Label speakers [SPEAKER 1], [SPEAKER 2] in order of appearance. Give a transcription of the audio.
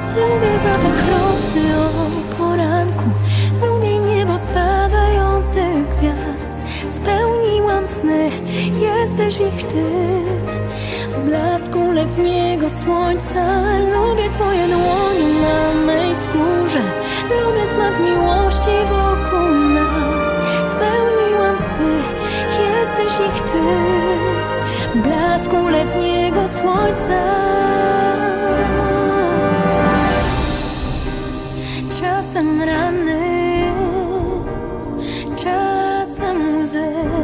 [SPEAKER 1] Lubię zapach rosy o poranku, lubię niebo spadających gwiazd. Spełniłam sny, jesteś w nich ty. W blasku letniego słońca lubię twoje dłonie na mej skórze. Lubię smak miłości wokół nas. Spełniłam sny, jesteś w nich ty. W blasku letniego słońca